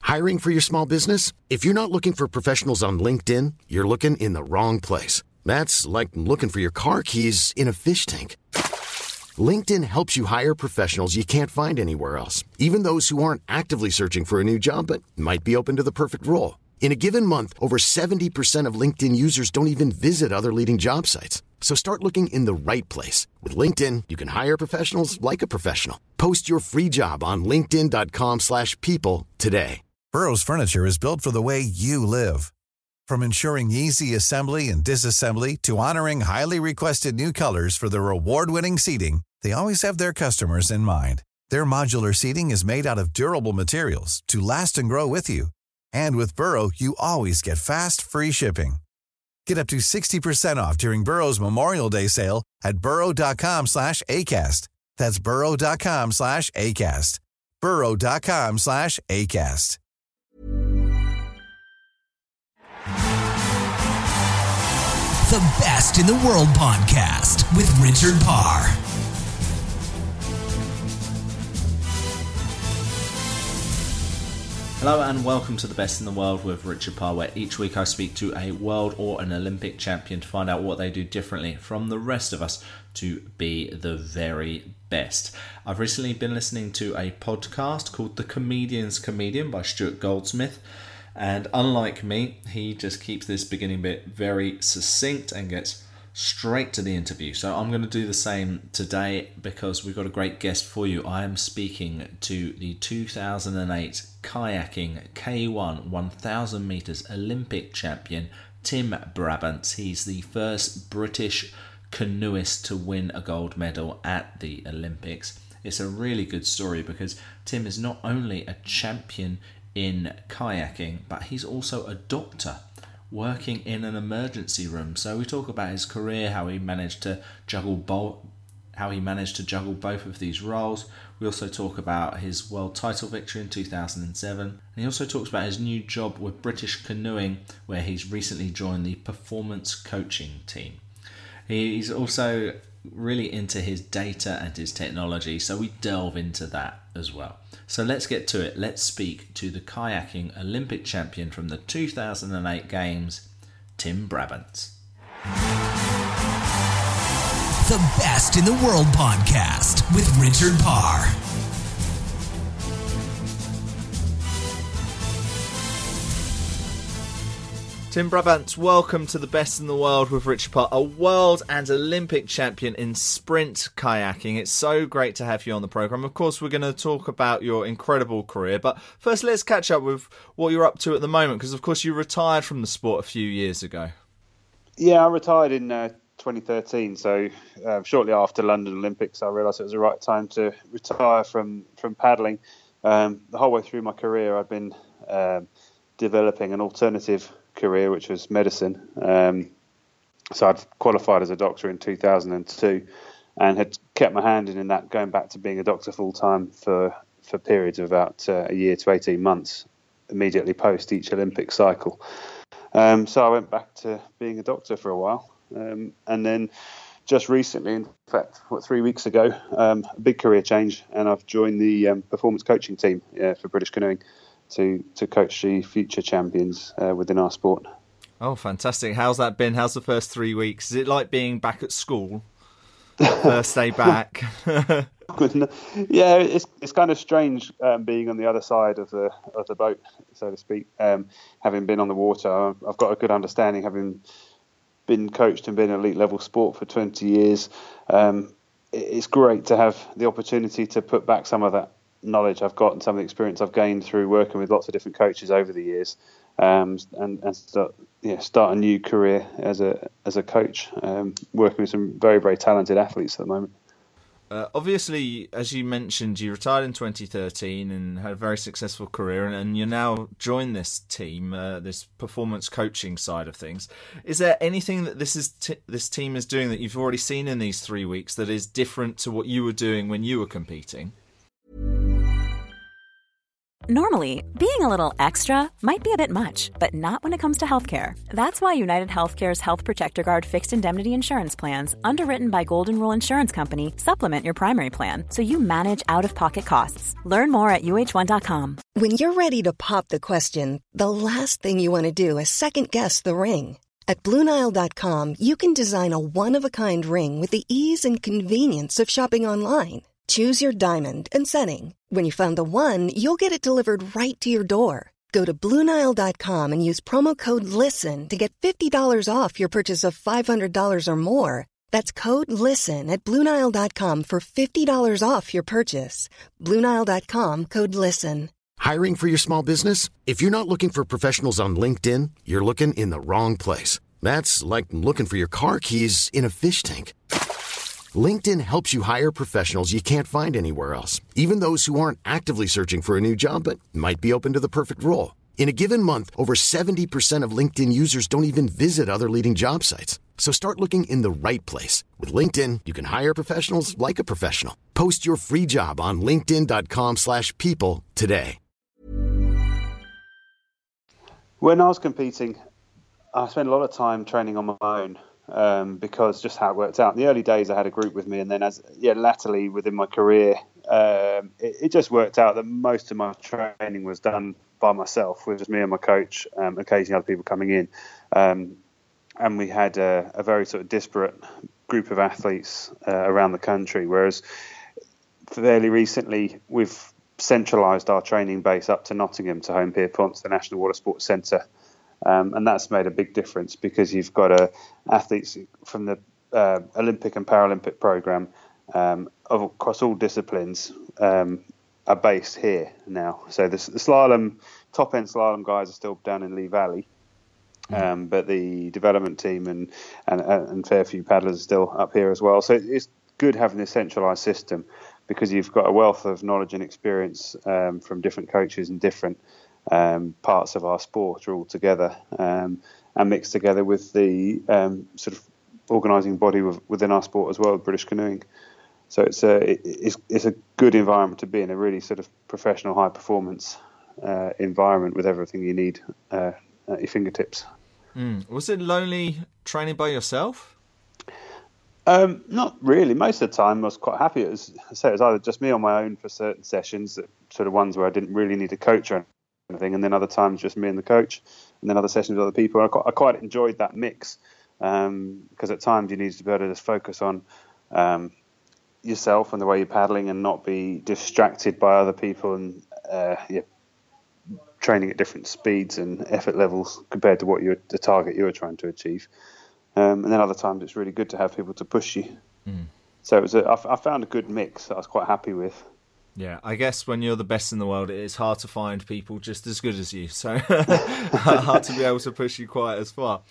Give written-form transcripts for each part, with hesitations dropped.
Hiring for your small business? If you're not looking for professionals on LinkedIn, you're looking in the wrong place. That's like looking for your car keys in a fish tank. LinkedIn helps you hire professionals you can't find anywhere else, even those who aren't actively searching for a new job but might be open to the perfect role. In a given month, over 70% of LinkedIn users don't even visit other leading job sites. So start looking in the right place. With LinkedIn, you can hire professionals like a professional. Post your free job on linkedin.com/people today. Burrow's furniture is built for the way you live. From ensuring easy assembly and disassembly to honoring highly requested new colors for their award-winning seating, they always have their customers in mind. Their modular seating is made out of durable materials to last and grow with you. And with Burrow, you always get fast, free shipping. Get up to 60% off during Burrow's Memorial Day sale at burrow.com/ACAST. That's burrow.com/ACAST. burrow.com/ACAST. The Best in the World podcast with Richard Parr. Hello and welcome to The Best in the World with Richard Parr, where each week I speak to a world or an Olympic champion to find out what they do differently from the rest of us to be the very best. I've recently been listening to a podcast called The Comedian's Comedian by Stuart Goldsmith, and unlike me, he just keeps this beginning bit very succinct and gets straight to the interview. So I'm going to do the same today because we've got a great guest for you. I am speaking to the 2008 kayaking K1 1000 metres Olympic champion, Tim Brabants. He's the first British canoeist to win a gold medal at the Olympics. It's a really good story because Tim is not only a champion in kayaking, but he's also a doctor working in an emergency room. So we talk about his career, how he managed to juggle both of these roles. We also talk about his world title victory in 2007. And he also talks about his new job with British Canoeing, where he's recently joined the performance coaching team. He's also really into his data and his technology, so we delve into that as well. So let's get to it. Let's speak to the kayaking Olympic champion from the 2008 Games, Tim Brabants. The Best in the World podcast with Richard Parr. Tim Brabants, welcome to The Best in the World with Richard Parr, a world and Olympic champion in sprint kayaking. It's so great to have you on the programme. Of course, we're going to talk about your incredible career, but first let's catch up with what you're up to at the moment, because of course you retired from the sport a few years ago. Yeah, I retired in 2013, so shortly after London Olympics I realised it was the right time to retire from paddling. The whole way through my career I've been developing an alternative career, which was medicine. So I'd qualified as a doctor in 2002 and had kept my hand in that, going back to being a doctor full time for periods of about a year to 18 months immediately post each Olympic cycle. So I went back to being a doctor for a while, and then just recently, in fact 3 weeks ago, a big career change, and I've joined the performance coaching team for British Canoeing to coach the future champions within our sport. Oh, fantastic. How's that been? How's the first 3 weeks? Is it like being back at school? First day back? Yeah, it's kind of strange being on the other side of the boat, so to speak. Having been on the water, I've got a good understanding, having been coached and been elite level sport for 20 years. It's great to have the opportunity to put back some of that knowledge I've got and some of the experience I've gained through working with lots of different coaches over the years, and start a new career as a coach, working with some very, very talented athletes at the moment. Obviously, as you mentioned, you retired in 2013 and had a very successful career, and you now join this team, this performance coaching side of things. Is there anything that this team is doing that you've already seen in these 3 weeks that is different to what you were doing when you were competing? Normally, being a little extra might be a bit much, but not when it comes to healthcare. That's why United Healthcare's Health Protector Guard fixed indemnity insurance plans, underwritten by Golden Rule Insurance Company, supplement your primary plan so you manage out-of-pocket costs. Learn more at UH1.com. When you're ready to pop the question, the last thing you want to do is second-guess the ring. At BlueNile.com, you can design a one-of-a-kind ring with the ease and convenience of shopping online. Choose your diamond and setting. When you find the one, you'll get it delivered right to your door. Go to BlueNile.com and use promo code LISTEN to get $50 off your purchase of $500 or more. That's code LISTEN at BlueNile.com for $50 off your purchase. BlueNile.com, code LISTEN. Hiring for your small business? If you're not looking for professionals on LinkedIn, you're looking in the wrong place. That's like looking for your car keys in a fish tank. LinkedIn helps you hire professionals you can't find anywhere else, even those who aren't actively searching for a new job but might be open to the perfect role. In a given month, over 70% of LinkedIn users don't even visit other leading job sites. So start looking in the right place. With LinkedIn, you can hire professionals like a professional. Post your free job on linkedin.com/people today. When I was competing, I spent a lot of time training on my own. Because just how it worked out. In the early days, I had a group with me, and then latterly within my career, it just worked out that most of my training was done by myself, with just me and my coach, occasionally other people coming in. And we had a very sort of disparate group of athletes around the country, whereas fairly recently we've centralised our training base up to Nottingham, to Home Pierpont, the National Water Sports Centre. And that's made a big difference because you've got athletes from the Olympic and Paralympic programme across all disciplines are based here now. So the slalom, top-end slalom guys are still down in Lee Valley, but the development team and fair few paddlers are still up here as well. So it's good having this centralised system because you've got a wealth of knowledge and experience from different coaches and different parts of our sport are all together and mixed together with the sort of organising body within our sport as well, British Canoeing. So it's a good environment to be in, a really sort of professional, high performance environment with everything you need at your fingertips. Was it lonely training by yourself? Not really. Most of the time I was quite happy. It was either just me on my own for certain sessions, sort of ones where I didn't really need a coach or anything, and then other times just me and the coach, and then other sessions with other people. I quite enjoyed that mix because at times you need to be able to just focus on yourself and the way you're paddling and not be distracted by other people and you're training at different speeds and effort levels compared to the target you were trying to achieve. And then other times it's really good to have people to push you. So I found a good mix that I was quite happy with. Yeah, I guess when you're the best in the world, it is hard to find people just as good as you. So hard to be able to push you quite as far.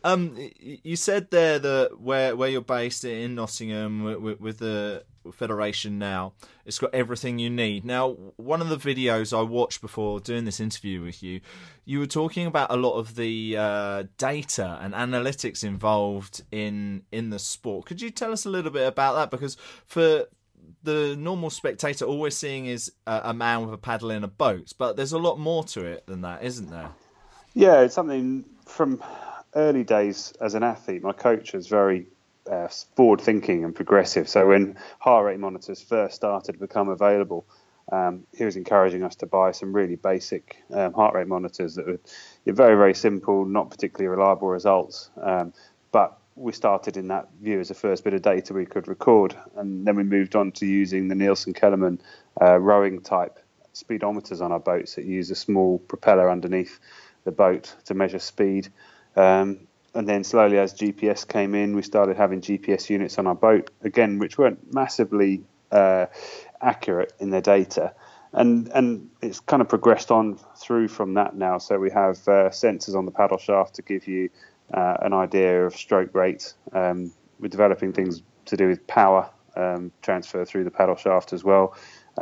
You said there that where you're based in Nottingham with the federation now, it's got everything you need. Now, one of the videos I watched before doing this interview with you, you were talking about a lot of the data and analytics involved in the sport. Could you tell us a little bit about that? Because for the normal spectator, all we're seeing is a man with a paddle in a boat, but there's a lot more to it than that, isn't there? Yeah, it's something from early days as an athlete. My coach was very forward-thinking and progressive. So when heart rate monitors first started to become available, he was encouraging us to buy some really basic heart rate monitors that were very, very simple, not particularly reliable results, but we started in that view as the first bit of data we could record, and then we moved on to using the Nielsen-Kellerman rowing type speedometers on our boats that use a small propeller underneath the boat to measure speed. And then slowly as GPS came in, we started having GPS units on our boat, again, which weren't massively accurate in their data. And it's kind of progressed on through from that now. So we have sensors on the paddle shaft to give you an idea of stroke rate. We're developing things to do with power transfer through the paddle shaft as well,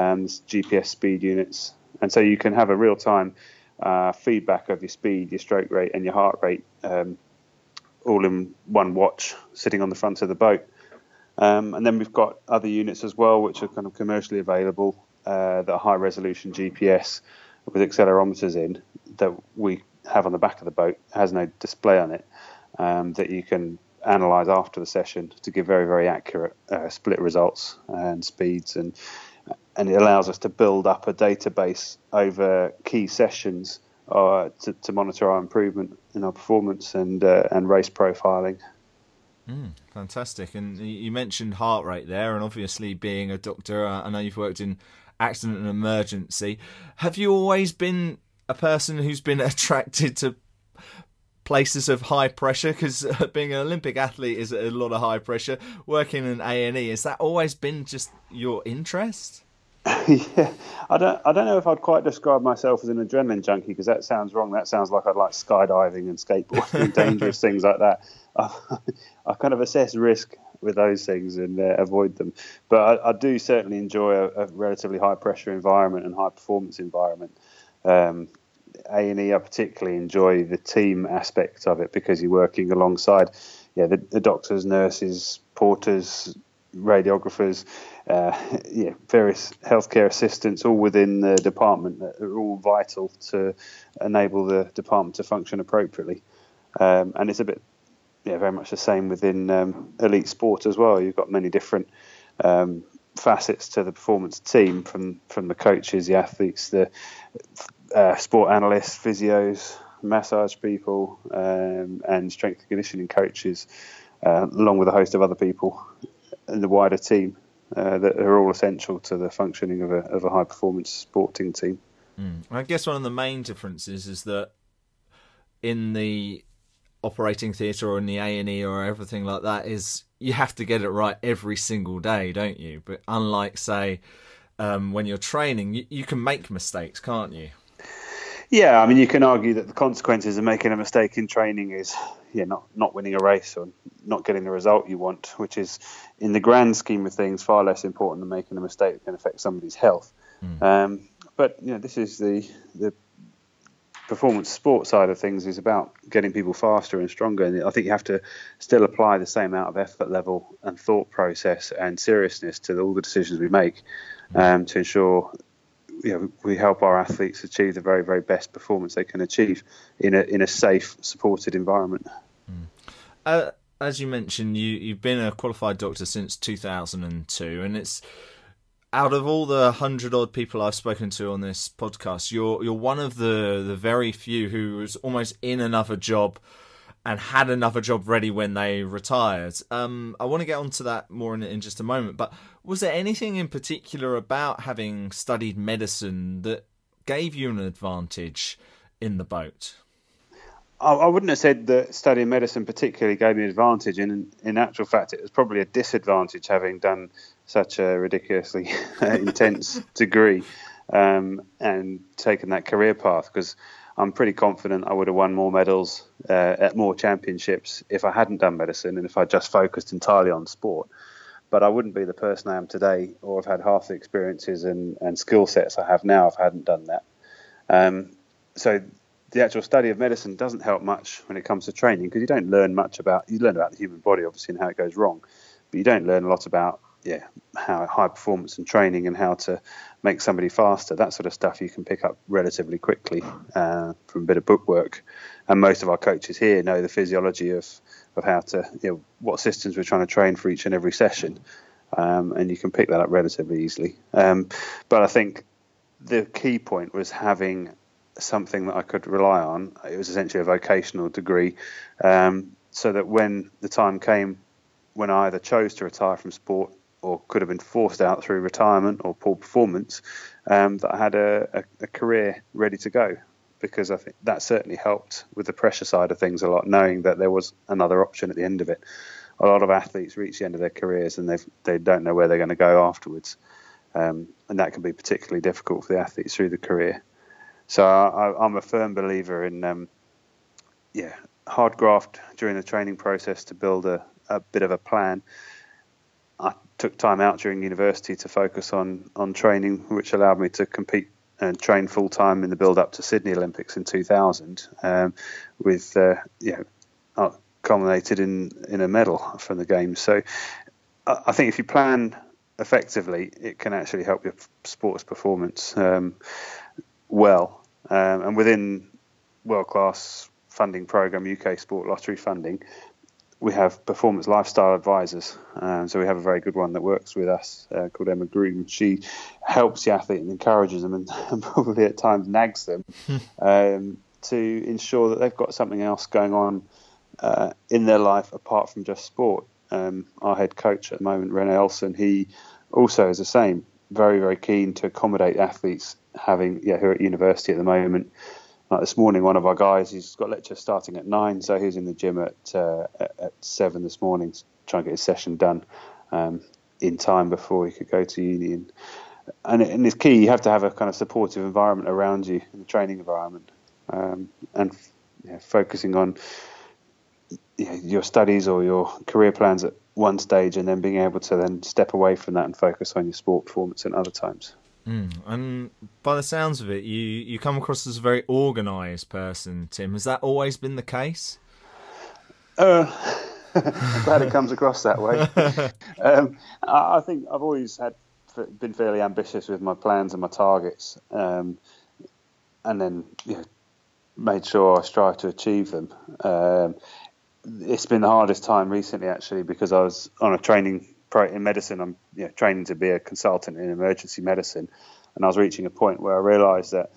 GPS speed units. And so you can have a real-time feedback of your speed, your stroke rate and your heart rate all in one watch sitting on the front of the boat. And then we've got other units as well which are kind of commercially available that are high-resolution GPS with accelerometers in that we have on the back of the boat, has no display on it, that you can analyze after the session to give very, very accurate split results and speeds, and it allows us to build up a database over key sessions to monitor our improvement in our performance and race profiling. Fantastic. And you mentioned heart rate there, and obviously being a doctor, I know you've worked in accident and emergency. Have you always been a person who's been attracted to places of high pressure? Because being an Olympic athlete is a lot of high pressure. Working in A&E, has that always been just your interest? Yeah, I don't know if I'd quite describe myself as an adrenaline junkie, because that sounds wrong. That sounds like I'd like skydiving and skateboarding and dangerous things like that. I kind of assess risk with those things and avoid them. But I do certainly enjoy a relatively high pressure environment and high performance environment. A&E, I particularly enjoy the team aspect of it, because you're working alongside the doctors, nurses, porters, radiographers, various healthcare assistants, all within the department, that are all vital to enable the department to function appropriately. And it's a bit, very much the same within elite sport as well. You've got many different facets to the performance team, from the coaches, the athletes, the sport analysts, physios, massage people, and strength and conditioning coaches, along with a host of other people in the wider team that are all essential to the functioning of a high performance sporting team. I guess one of the main differences is that in the operating theatre or in the A&E or everything like that, is you have to get it right every single day, don't you? But unlike, say, when you're training, you can make mistakes, can't you? Yeah, I mean, you can argue that the consequences of making a mistake in training is not winning a race or not getting the result you want, which is, in the grand scheme of things, far less important than making a mistake that can affect somebody's health. But this is the performance sport side of things, is about getting people faster and stronger. And I think you have to still apply the same amount of effort level and thought process and seriousness to all the decisions we make, to ensure we help our athletes achieve the very, very best performance they can achieve in a safe, supported environment. As you mentioned, you've been a qualified doctor since 2002, and it's, out of all the 100-odd people I've spoken to on this podcast, you're one of the very few who was almost in another job and had another job ready when they retired. I want to get onto that more in just a moment, but was there anything in particular about having studied medicine that gave you an advantage in the boat? I wouldn't have said that studying medicine particularly gave me an advantage. In actual fact, it was probably a disadvantage, having done such a ridiculously intense degree and taken that career path, because I'm pretty confident I would have won more medals at more championships if I hadn't done medicine and if I just focused entirely on sport. But I wouldn't be the person I am today, or have had half the experiences and skill sets I have now if I hadn't done that. So the actual study of medicine doesn't help much when it comes to training, because you don't learn much about, you learn about the human body, obviously, and how it goes wrong, but you don't learn a lot about how high performance and training and how to make somebody faster. That sort of stuff you can pick up relatively quickly from a bit of bookwork. And most of our coaches here know the physiology of how to, what systems we're trying to train for each and every session. And you can pick that up relatively easily. But I think the key point was having something that I could rely on. It was essentially a vocational degree, so that when the time came when I either chose to retire from sport or could have been forced out through retirement or poor performance, that I had a career ready to go, because I think that certainly helped with the pressure side of things a lot, knowing that there was another option at the end of it. A lot of athletes reach the end of their careers and they don't know where they're going to go afterwards, and that can be particularly difficult for the athletes through the career. So I'm a firm believer in hard graft during the training process to build a bit of a plan. I took time out during university to focus on training, which allowed me to compete and train full time in the build up to Sydney Olympics in 2000, with culminated in a medal from the games. So I think if you plan effectively, it can actually help your sports performance. well. And within world-class funding program, UK Sport Lottery funding, we have performance lifestyle advisors. So we have a very good one that works with us called Emma Groom. She helps the athlete and encourages them and probably at times nags them to ensure that they've got something else going on in their life apart from just sport. Our head coach at the moment, René Olsen, he also is the same, very, very keen to accommodate athletes who are at university at the moment. Like this morning, one of our guys, he's got lectures starting at 9, so he was in the gym at 7 this morning to try and get his session done in time before he could go to uni. And it's key, you have to have a kind of supportive environment around you in the training environment, and focusing on your studies or your career plans at one stage, and then being able to then step away from that and focus on your sport performance at other times. And by the sounds of it, you come across as a very organised person, Tim. Has that always been the case? I'm glad it comes across that way. I think I've always been fairly ambitious with my plans and my targets, and then made sure I strive to achieve them. It's been the hardest time recently, actually, because I was on a training in medicine. I'm training to be a consultant in emergency medicine, and I was reaching a point where I realised that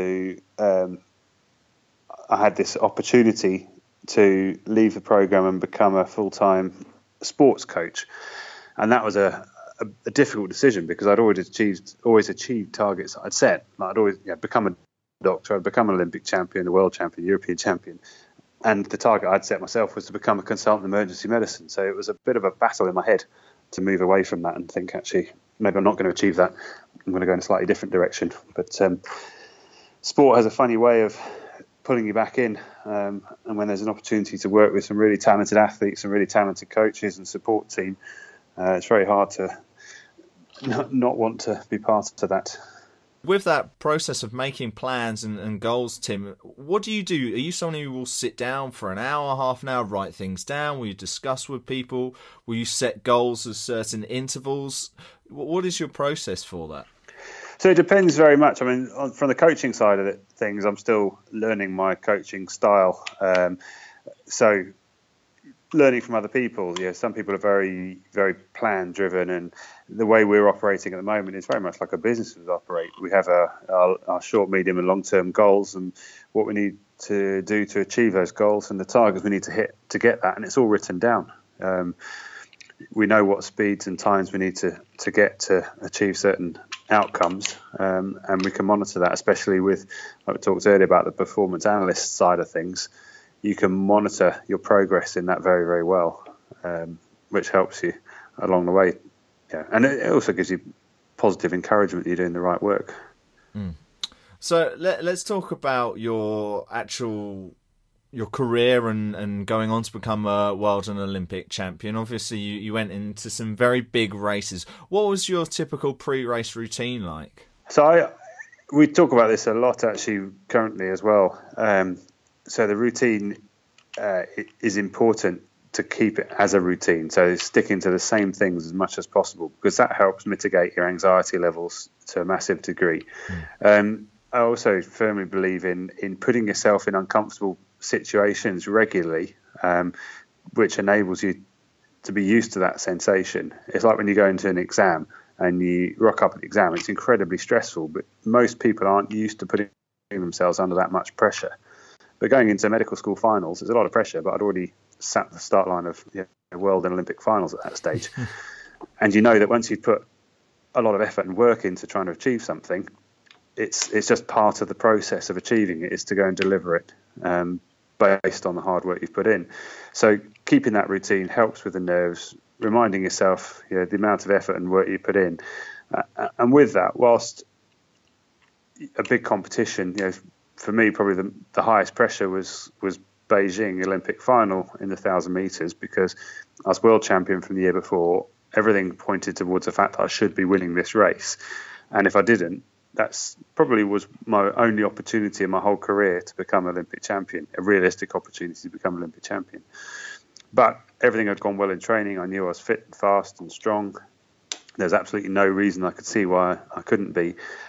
I had this opportunity to leave the program and become a full-time sports coach, and that was a difficult decision because I'd always achieved targets I'd set. I'd always become a doctor, I'd become an Olympic champion, a world champion, European champion. And the target I'd set myself was to become a consultant in emergency medicine. So it was a bit of a battle in my head to move away from that and think, actually, maybe I'm not going to achieve that. I'm going to go in a slightly different direction. But sport has a funny way of pulling you back in. And when there's an opportunity to work with some really talented athletes and really talented coaches and support team, it's very hard to not want to be part of that. With that process of making plans and goals, Tim, what do? Are you someone who will sit down for an hour, half an hour, write things down? Will you discuss with people? Will you set goals at certain intervals? What is your process for that? So it depends very much. I mean, from the coaching side of things, I'm still learning my coaching style. So learning from other people, some people are very, very plan driven, and the way we're operating at the moment is very much like a business would operate. We have our short, medium and long term goals and what we need to do to achieve those goals and the targets we need to hit to get that, and it's all written down. We know what speeds and times we need to get to achieve certain outcomes, and we can monitor that, especially with, like we talked earlier about the performance analyst side of things. You can monitor your progress in that very, very well, which helps you along the way. Yeah, and it also gives you positive encouragement that you're doing the right work. So let's talk about your career and going on to become a world and Olympic champion. Obviously, you went into some very big races. What was your typical pre-race routine like? So we talk about this a lot actually currently as well. So the routine is important to keep it as a routine. So sticking to the same things as much as possible, because that helps mitigate your anxiety levels to a massive degree. I also firmly believe in putting yourself in uncomfortable situations regularly, which enables you to be used to that sensation. It's like when you go into an exam and you rock up at the exam, it's incredibly stressful, but most people aren't used to putting themselves under that much pressure. But going into medical school finals, there's a lot of pressure, but I'd already sat at the start line of world and Olympic finals at that stage. And you know that once you've put a lot of effort and work into trying to achieve something, it's just part of the process of achieving it is to go and deliver it based on the hard work you've put in. So keeping that routine helps with the nerves, reminding yourself the amount of effort and work you put in. And with that, whilst a big competition, for me, probably the highest pressure was Beijing Olympic final in the 1,000 meters, because I was world champion from the year before. Everything pointed towards the fact that I should be winning this race. And if I didn't, that's probably was my only opportunity in my whole career to become Olympic champion, a realistic opportunity to become Olympic champion. But everything had gone well in training. I knew I was fit, fast and strong. There's absolutely no reason I could see why I couldn't be.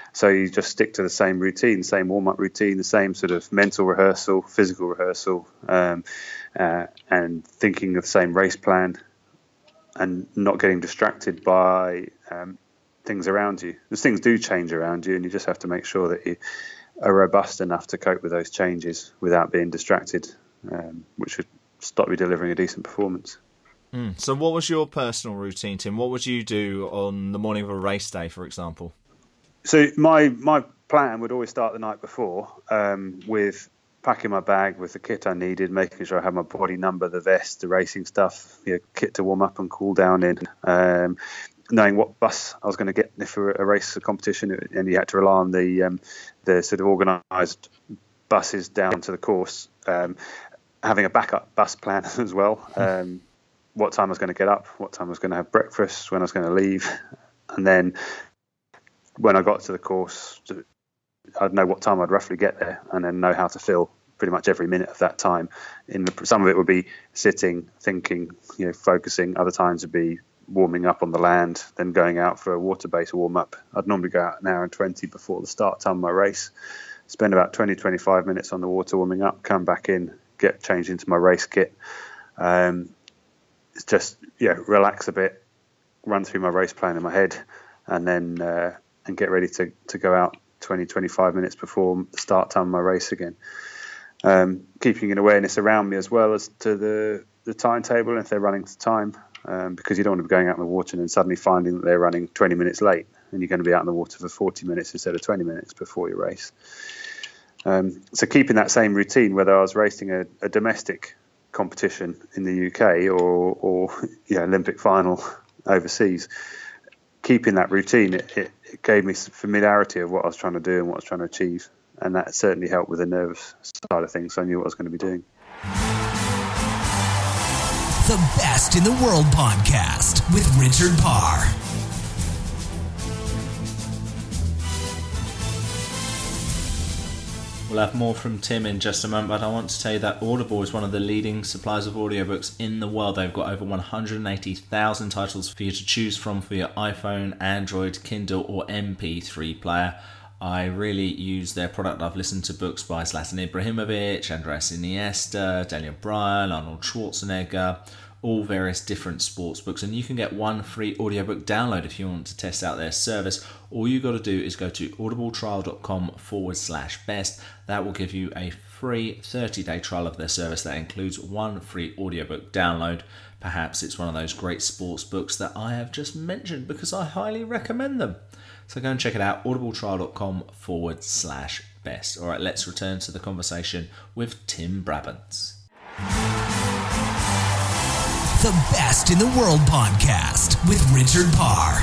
So you just stick to the same routine, same warm-up routine, the same sort of mental rehearsal, physical rehearsal, and thinking of the same race plan, and not getting distracted by things around you. Because things do change around you, and you just have to make sure that you are robust enough to cope with those changes without being distracted, which would stop you delivering a decent performance. So what was your personal routine, Tim? What would you do on the morning of a race day, for example? So my plan would always start the night before with packing my bag with the kit I needed, making sure I had my body number, the vest, the racing stuff, kit to warm up and cool down in, knowing what bus I was going to get for a race, a competition, and you had to rely on the sort of organised buses down to the course, having a backup bus plan as well, what time I was going to get up, what time I was going to have breakfast, when I was going to leave, and then when I got to the course, I'd know what time I'd roughly get there, and then know how to fill pretty much every minute of that time. Some of it would be sitting, thinking, focusing. Other times would be warming up on the land, then going out for a water-based warm-up. I'd normally go out an hour and 20 before the start time of my race, spend about 20-25 minutes on the water warming up, come back in, get changed into my race kit. Just relax a bit, run through my race plan in my head, and then and get ready to go out 20-25 minutes before the start time of my race again. Keeping an awareness around me as well as to the timetable, and if they're running to time, because you don't want to be going out in the water and then suddenly finding that they're running 20 minutes late, and you're going to be out in the water for 40 minutes instead of 20 minutes before your race. So keeping that same routine, whether I was racing a domestic competition in the UK or Olympic final overseas, keeping that routine, it gave me some familiarity of what I was trying to do and what I was trying to achieve, and that certainly helped with the nerves side of things, so I knew what I was going to be doing. The Best in the World podcast with Richard Parr. We'll have more from Tim in just a moment, but I want to tell you that Audible is one of the leading suppliers of audiobooks in the world. They've got over 180,000 titles for you to choose from for your iPhone, Android, Kindle or MP3 player. I really use their product. I've listened to books by Zlatan Ibrahimovic, Andreas Iniesta, Daniel Bryan, Arnold Schwarzenegger, all various different sports books, and you can get one free audiobook download if you want to test out their service. All you got to do is go to audibletrial.com/best. That will give you a free 30-day trial of their service that includes one free audiobook download. Perhaps it's one of those great sports books that I have just mentioned, because I highly recommend them. So go and check it out, audibletrial.com/best. All right, let's return to the conversation with Tim Brabants. The Best in the World podcast with Richard Parr.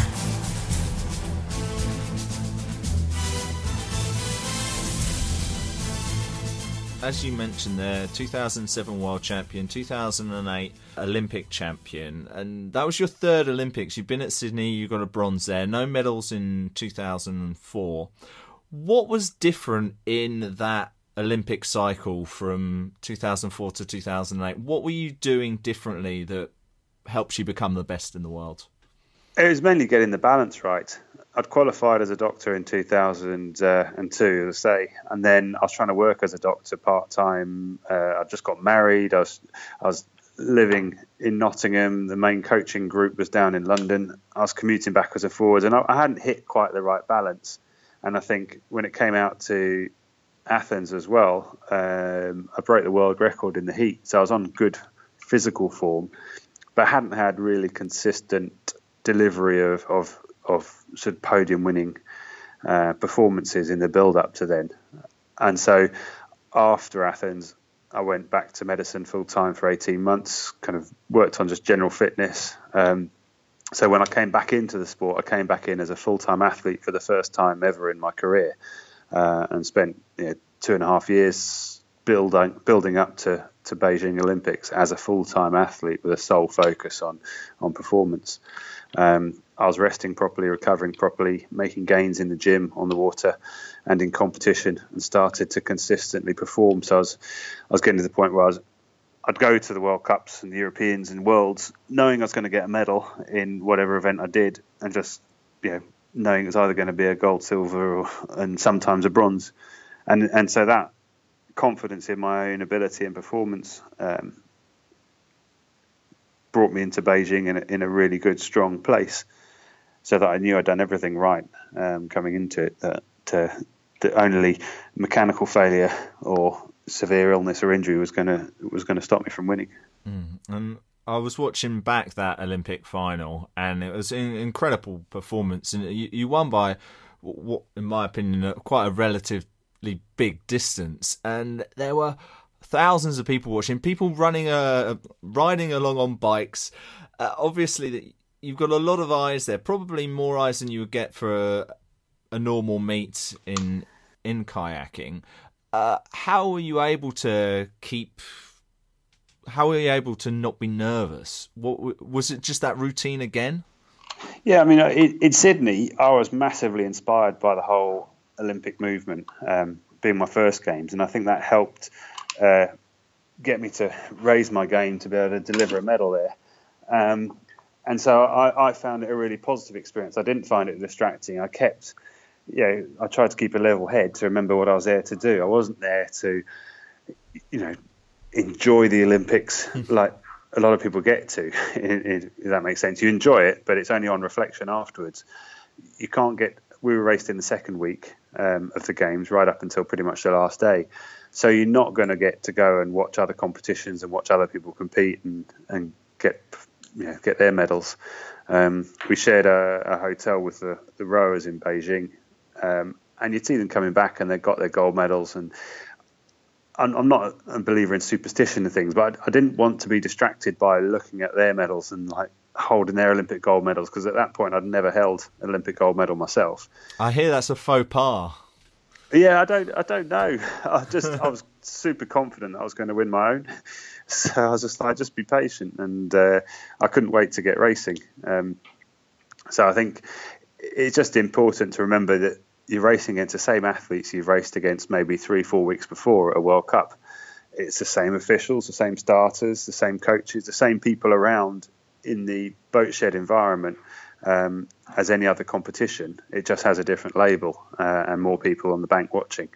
As you mentioned there, 2007 world champion, 2008 Olympic champion, and that was your third Olympics. You've been at Sydney, you got a bronze there, no medals in 2004. What was different in that Olympic cycle from 2004 to 2008? What were you doing differently that helps you become the best in the world? It was mainly getting the balance right. I'd qualified as a doctor in 2002, as I say, and then I was trying to work as a doctor part-time. I just got married. I was living in Nottingham. The main coaching group was down in London. I was commuting backwards and forwards, and I hadn't hit quite the right balance. And I think when it came out to Athens as well, I broke the world record in the heat, so I was on good physical form, but hadn't had really consistent delivery of sort of podium winning performances in the build up to then. And so after Athens, I went back to medicine full time for 18 months, kind of worked on just general fitness. So when I came back into the sport, I came back in as a full-time athlete for the first time ever in my career, and spent 2.5 years building up to Beijing Olympics as a full-time athlete with a sole focus on performance. I was resting properly, recovering properly, making gains in the gym, on the water, and in competition, and started to consistently perform. So I was getting to the point where I'd go to the World Cups and the Europeans and Worlds knowing I was going to get a medal in whatever event I did, and just knowing it's either going to be a gold, silver, and sometimes a bronze, and so that confidence in my own ability and performance brought me into Beijing in a really good, strong place, so that I knew I'd done everything right coming into it. That only mechanical failure or severe illness or injury was going to stop me from winning. And I was watching back that Olympic final, and it was an incredible performance. And you won by, what, in my opinion, quite a relatively big distance. And there were thousands of people watching, people riding along on bikes. Obviously, you've got a lot of eyes there, probably more eyes than you would get for a normal meet in kayaking. How were you able to not be nervous? What was it? Just that routine again? Yeah, I mean, in Sydney, I was massively inspired by the whole Olympic movement, being my first games, and I think that helped get me to raise my game to be able to deliver a medal there. And so I found it a really positive experience. I didn't find it distracting. I tried to keep a level head to remember what I was there to do. I wasn't there to, enjoy the Olympics like a lot of people get to, if that makes sense. You enjoy it, but it's only on reflection afterwards. We were raced in the second week of the games right up until pretty much the last day. So you're not going to get to go and watch other competitions and watch other people compete and get their medals. We shared a hotel with the rowers in Beijing, and you'd see them coming back and they got their gold medals. And I'm not a believer in superstition and things, but I didn't want to be distracted by looking at their medals and like holding their Olympic gold medals, because at that point I'd never held an Olympic gold medal myself. I hear that's a faux pas. Yeah, I don't know. I was super confident I was going to win my own, so I was just be patient, and I couldn't wait to get racing. So I think it's just important to remember that you're racing against the same athletes you've raced against maybe 3-4 weeks before at a World Cup. It's the same officials, the same starters, the same coaches, the same people around in the boat shed environment as any other competition. It just has a different label and more people on the bank watching.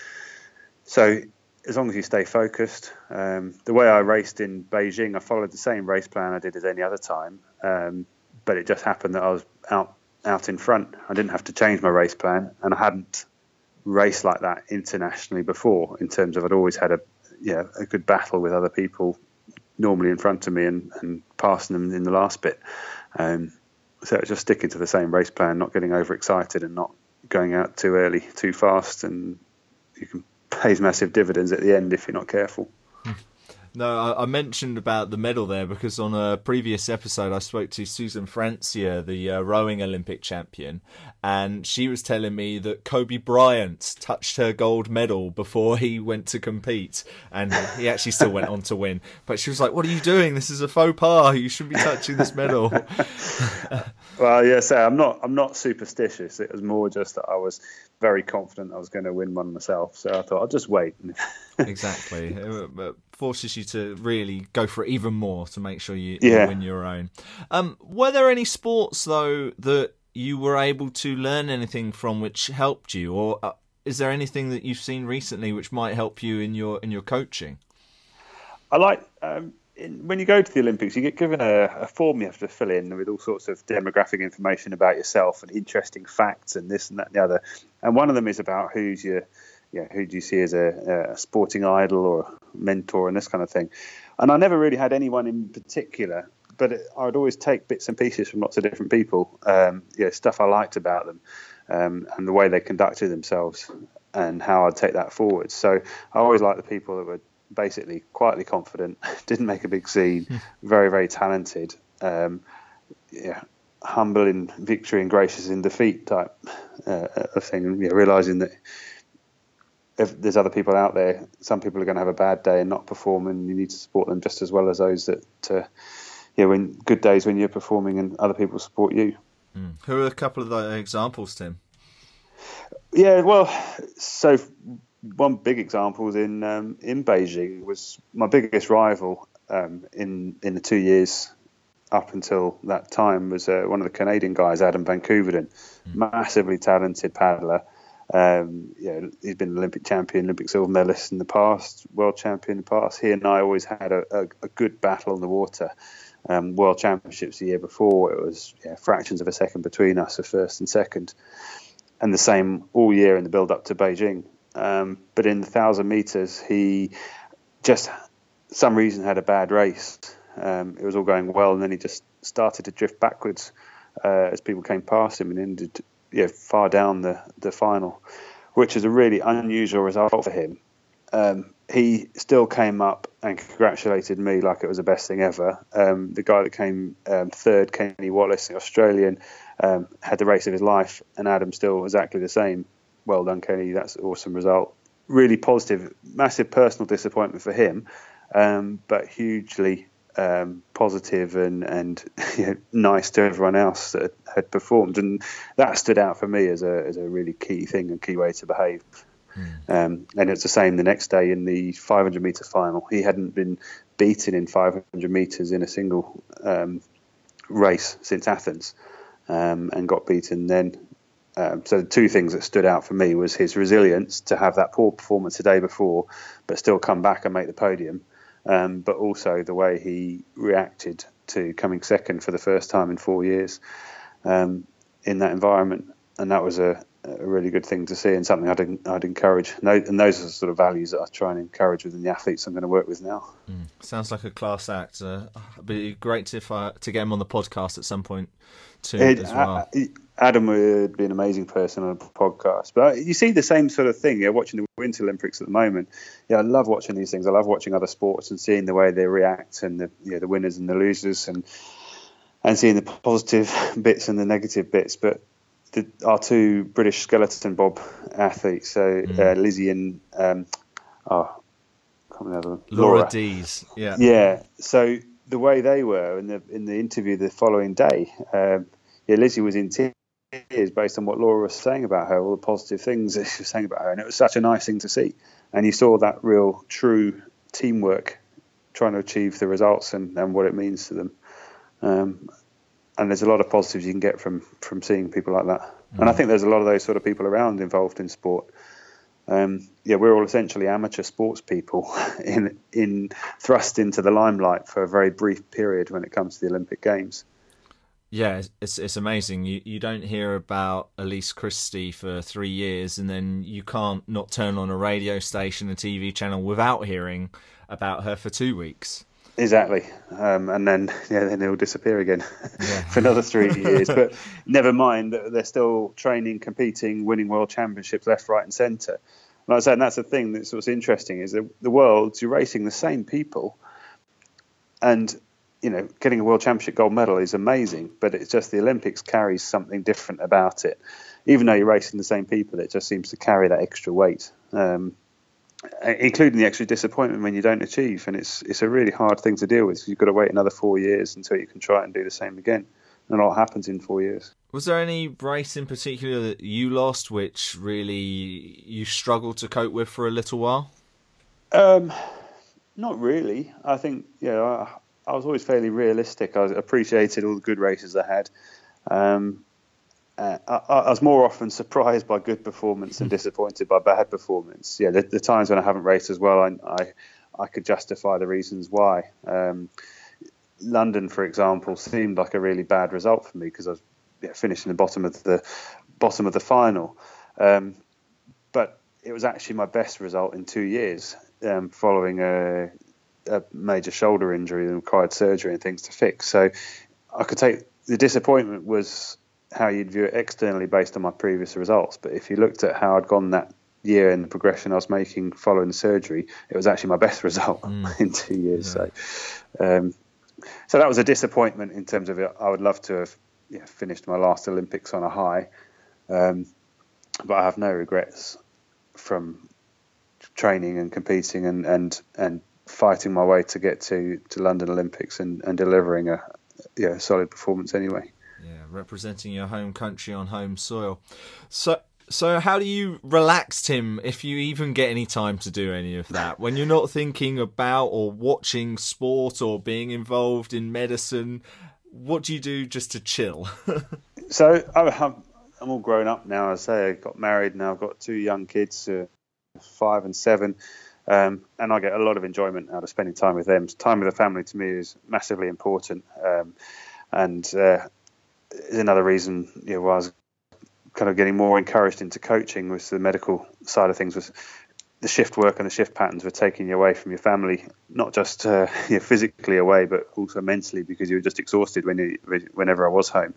So as long as you stay focused, the way I raced in Beijing, I followed the same race plan I did as any other time, but it just happened that I was out in front. I didn't have to change my race plan, and I hadn't raced like that internationally before, in terms of I'd always had a good battle with other people normally in front of me and passing them in the last bit. So it's just sticking to the same race plan, not getting overexcited and not going out too early, too fast, and you can pay massive dividends at the end if you're not careful. No, I mentioned about the medal there because on a previous episode I spoke to Susan Francia, the rowing Olympic champion, and she was telling me that Kobe Bryant touched her gold medal before he went to compete, and he actually still went on to win. But she was like, "What are you doing? This is a faux pas. You shouldn't be touching this medal." Well, yeah, so I'm not superstitious. It was more just that I was very confident I was going to win one myself. So I thought I'll just wait. Exactly. It forces you to really go for it even more to make sure you win your own. Were there any sports, though, that you were able to learn anything from which helped you? Or is there anything that you've seen recently which might help you in your coaching? I like... when you go to the Olympics, you get given a form you have to fill in with all sorts of demographic information about yourself and interesting facts and this and that and the other. And one of them is about who do you see as a sporting idol or mentor and this kind of thing. And I never really had anyone in particular, but I would always take bits and pieces from lots of different people, stuff I liked about them, and the way they conducted themselves and how I'd take that forward. So I always liked the people that were basically quietly confident, didn't make a big scene, very, very talented, humble in victory and gracious in defeat type of thing. Realising that if there's other people out there, some people are going to have a bad day and not perform, and you need to support them just as well as those that, when good days when you're performing and other people support you. Who are a couple of the examples, Tim? Yeah, well, so one big example was in Beijing. Was my biggest rival in the 2 years up until that time was one of the Canadian guys, Adam Van Koeverden, massively talented paddler. He's been Olympic champion, Olympic silver medalist in the past, world champion in the past. He and I always had a good battle on the water. World championships the year before, it was fractions of a second between us, of first and second, and the same all year in the build up to Beijing. But in the 1,000 meters, he just some reason had a bad race. It was all going well, and then he just started to drift backwards as people came past him, and ended far down the final, which is a really unusual result for him. He still came up and congratulated me like it was the best thing ever. The guy that came third, Kenny Wallace, the Australian, had the race of his life, and Adam still exactly the same. Well done, Kenny. That's an awesome result. Really positive, massive personal disappointment for him, but hugely positive and nice to everyone else that had performed, and that stood out for me as a really key thing and key way to behave. And it's the same the next day in the 500 meter final. He hadn't been beaten in 500 meters in a single race since Athens, and got beaten then. So the two things that stood out for me was his resilience to have that poor performance the day before, but still come back and make the podium. But also the way he reacted to coming second for the first time in 4 years in that environment. And that was a really good thing to see, and something I'd encourage. And those are the sort of values that I try and encourage within the athletes I'm going to work with now. Sounds like a class act. It'd be great to get him on the podcast at some point too, as well. Adam would be an amazing person on a podcast. But you see the same sort of thing. Watching the Winter Olympics at the moment. I love watching these things. I love watching other sports and seeing the way they react, and the winners and the losers, and seeing the positive bits and the negative bits. But our two British skeleton bob athletes, so Lizzie and Laura Dees. Yeah. So the way they were in the interview the following day, Lizzie was in tears based on what Laura was saying about her, all the positive things that she was saying about her, and it was such a nice thing to see. And you saw that real, true teamwork, trying to achieve the results and what it means to them. And there's a lot of positives you can get from seeing people like that. And I think there's a lot of those sort of people around involved in sport. We're all essentially amateur sports people in thrust into the limelight for a very brief period when it comes to the Olympic Games. Yeah, it's amazing. You don't hear about Elise Christie for 3 years, and then you can't not turn on a radio station, a TV channel without hearing about her for 2 weeks. Exactly. And then they'll disappear again for another 3 years. But never mind, they're still training, competing, winning world championships left, right and centre. Like I said, and that's the thing that's what's interesting, is that the world, you're racing the same people. And, getting a world championship gold medal is amazing, but it's just the Olympics carries something different about it. Even though you're racing the same people, it just seems to carry that extra weight. Including the extra disappointment when you don't achieve, and it's a really hard thing to deal with. You've got to wait another 4 years until you can try and do the same again, and a lot happens in 4 years. Was there any race in particular that you lost which really you struggled to cope with for a little while? Not really. I think I was always fairly realistic. I appreciated all the good races I had. I was more often surprised by good performance and disappointed by bad performance. The times when I haven't raced as well, I could justify the reasons why. London, for example, seemed like a really bad result for me because I was finishing the bottom of the final. But it was actually my best result in 2 years, following a major shoulder injury and required surgery and things to fix. So I could take the disappointment was how you'd view it externally based on my previous results. But if you looked at how I'd gone that year and the progression I was making following the surgery, it was actually my best result in 2 years. Yeah. So that was a disappointment in terms of it. I would love to have finished my last Olympics on a high. But I have no regrets from training and competing and fighting my way to get to London Olympics and delivering a solid performance anyway. Yeah, representing your home country on home soil. So how do you relax, Tim, if you even get any time to do any of that? When you're not thinking about or watching sport or being involved in medicine, what do you do just to chill? So I'm all grown up now. I say I got married now. I've got 2 young kids, 5 and 7, and I get a lot of enjoyment out of spending time with them. Time with the family to me is massively important, and is another reason why I was kind of getting more encouraged into coaching with the medical side of things. Was the shift work and the shift patterns were taking you away from your family, not just physically away, but also mentally, because you were just exhausted whenever I was home.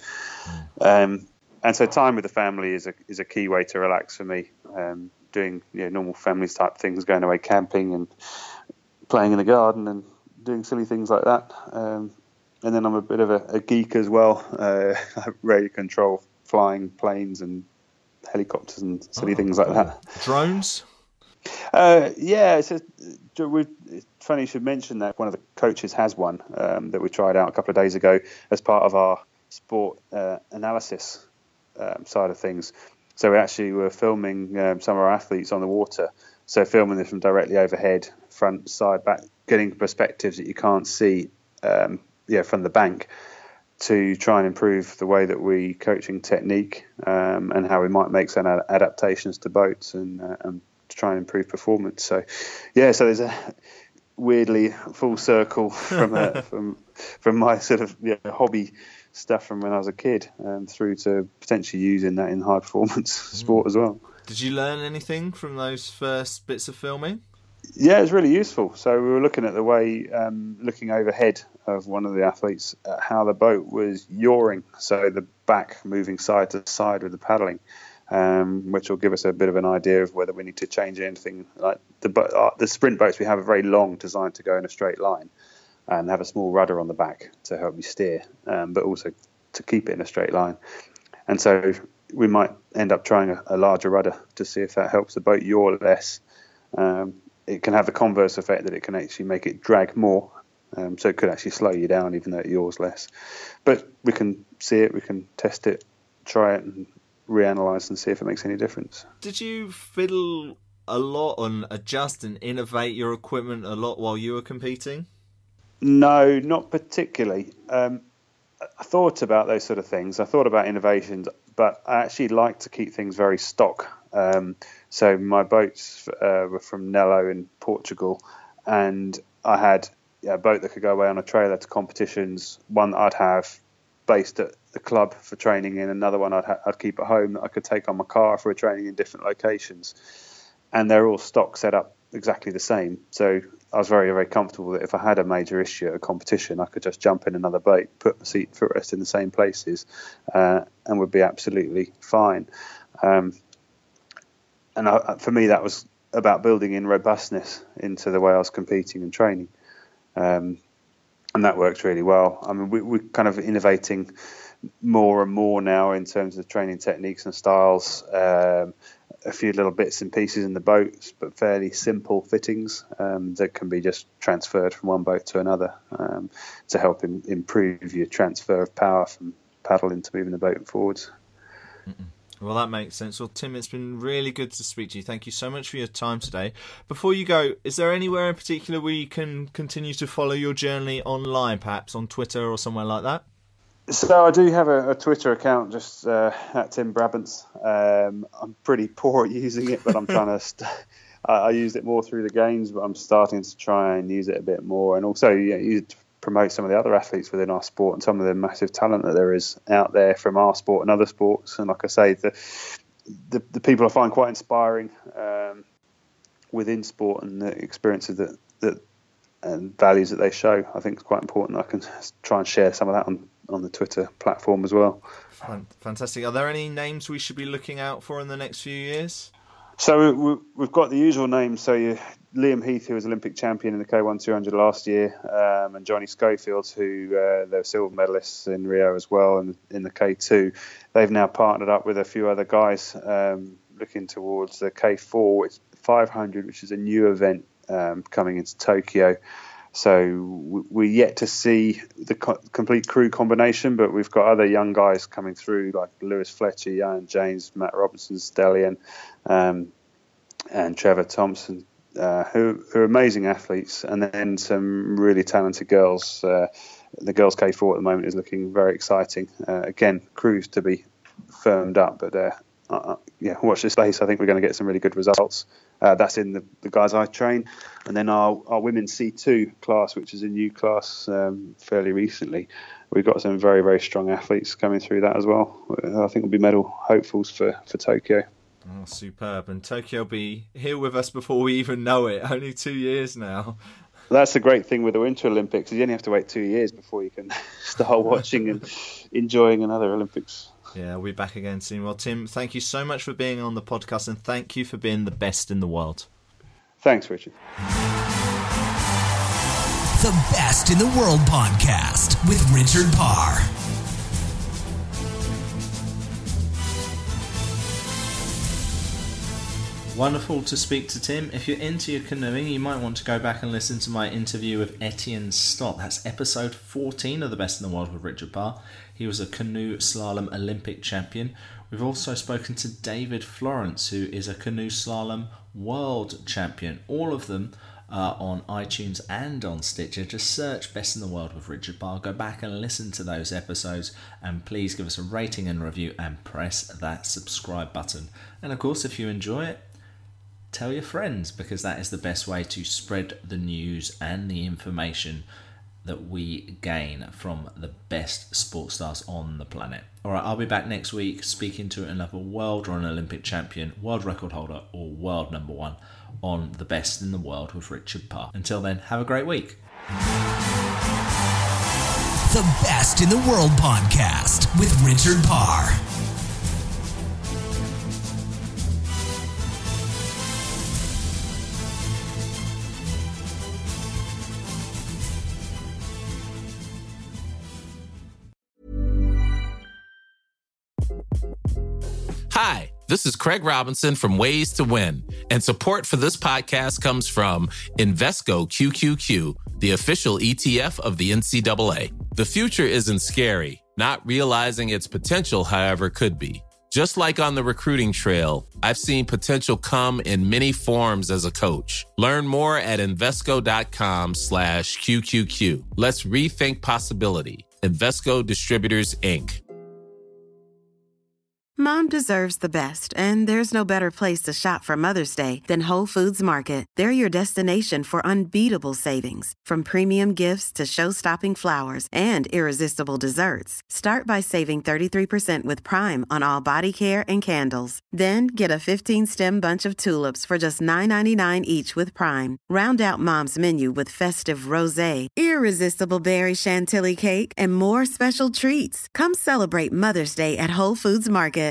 And so time with the family is a key way to relax for me. Doing normal family type things, going away camping and playing in the garden and doing silly things like that. And then I'm a bit of a geek as well. I radio control flying planes and helicopters and silly things like that. Drones? Yeah, it's funny you should mention that. One of the coaches has one that we tried out a couple of days ago as part of our sport analysis side of things. So we actually were filming some of our athletes on the water. So filming them from directly overhead, front, side, back, getting perspectives that you can't see from the bank, to try and improve the way that we coaching technique and how we might make some adaptations to boats and to try and improve performance. So there's a weirdly full circle from my sort of hobby stuff from when I was a kid through to potentially using that in high performance sport as well. Did you learn anything from those first bits of filming? Yeah, it was really useful. So we were looking at the way, looking overhead of one of the athletes, how the boat was yawing, so the back moving side to side with the paddling, which will give us a bit of an idea of whether we need to change anything. Like the sprint boats we have are very long, designed to go in a straight line, and have a small rudder on the back to help you steer, but also to keep it in a straight line. And so we might end up trying a larger rudder to see if that helps the boat yaw less. It can have the converse effect that it can actually make it drag more, so it could actually slow you down even though it yaws less. But we can see it, we can test it, try it and reanalyze and see if it makes any difference. Did you fiddle a lot and adjust and innovate your equipment a lot while you were competing? No, not particularly. I thought about those sort of things. I thought about innovations, but I actually like to keep things very stock. So my boats were from Nelo in Portugal, and I had a boat that could go away on a trailer to competitions. One that I'd have based at the club for training in, another one I'd keep at home that I could take on my car for training in different locations. And they're all stock set up exactly the same. So I was very, very comfortable that if I had a major issue at a competition, I could just jump in another boat, put my footrest in the same places, and would be absolutely fine. For me, that was about building in robustness into the way I was competing and training. And that works really well. I mean, we're kind of innovating more and more now in terms of training techniques and styles. A few little bits and pieces in the boats, but fairly simple fittings that can be just transferred from one boat to another to help improve your transfer of power from paddle into moving the boat forwards. Well, that makes sense. Well, Tim, it's been really good to speak to you. Thank you so much for your time today. Before you go, is there anywhere in particular where you can continue to follow your journey online, perhaps on Twitter or somewhere like that? So I do have a Twitter account, just at Tim Brabants. I'm pretty poor at using it, but I'm trying to... I used it more through the games, but I'm starting to try and use it a bit more. And also use it to promote some of the other athletes within our sport and some of the massive talent that there is out there from our sport and other sports. And like I say, the people I find quite inspiring within sport and the experiences that and values that they show, I think it's quite important. I can try and share some of that on the Twitter platform as well. Fantastic. Are there any names we should be looking out for in the next few years? So we've got the usual names. So Liam Heath, who was Olympic champion in the K1 200 last year, and Johnny Schofield, who they're silver medalists in Rio as well, and in the K2. They've now partnered up with a few other guys looking towards the K4, which 500, which is a new event coming into Tokyo. So we're yet to see the complete crew combination, but we've got other young guys coming through like Lewis Fletcher, Ian James, Matt Robinson, Stellian, and Trevor Thompson, who are amazing athletes, and then some really talented girls. the girls K4 at the moment is looking very exciting. Again, crews to be firmed up, but watch this space. I think we're going to get some really good results. That's in the guys I train. And then our women's C2 class, which is a new class fairly recently, we've got some very, very strong athletes coming through that as well. I think we'll be medal hopefuls for Tokyo. Oh, superb. And Tokyo will be here with us before we even know it. Only 2 years now. That's the great thing with the Winter Olympics. You only have to wait 2 years before you can start watching and enjoying another Olympics. Yeah, we'll be back again soon. Well, Tim, thank you so much for being on the podcast, and thank you for being the best in the world. Thanks, Richard. The Best in the World podcast with Richard Parr. Wonderful to speak to Tim. If you're into your canoeing, you might want to go back and listen to my interview with Etienne Stott. That's episode 14 of The Best in the World with Richard Parr. He was a canoe slalom Olympic champion. We've also spoken to David Florence, who is a canoe slalom world champion. All of them are on iTunes and on Stitcher. Just search Best in the World with Richard Parr. Go back and listen to those episodes, and please give us a rating and review and press that subscribe button. And of course, if you enjoy it, tell your friends, because that is the best way to spread the news and the information that we gain from the best sports stars on the planet. Alright, I'll be back next week speaking to another world or an Olympic champion, world record holder or world number one on The Best in the World with Richard Parr. Until then, have a great week. The Best in the World podcast with Richard Parr. Hi, this is Craig Robinson from Ways to Win, and support for this podcast comes from Invesco QQQ, the official ETF of the NCAA. The future isn't scary. Not realizing its potential, however, could be. Just like on the recruiting trail, I've seen potential come in many forms as a coach. Learn more at Invesco.com/QQQ. Let's rethink possibility. Invesco Distributors, Inc. Mom deserves the best, and there's no better place to shop for Mother's Day than Whole Foods Market. They're your destination for unbeatable savings, from premium gifts to show-stopping flowers and irresistible desserts. Start by saving 33% with Prime on all body care and candles. Then get a 15-stem bunch of tulips for just $9.99 each with Prime. Round out Mom's menu with festive rosé, irresistible berry chantilly cake, and more special treats. Come celebrate Mother's Day at Whole Foods Market.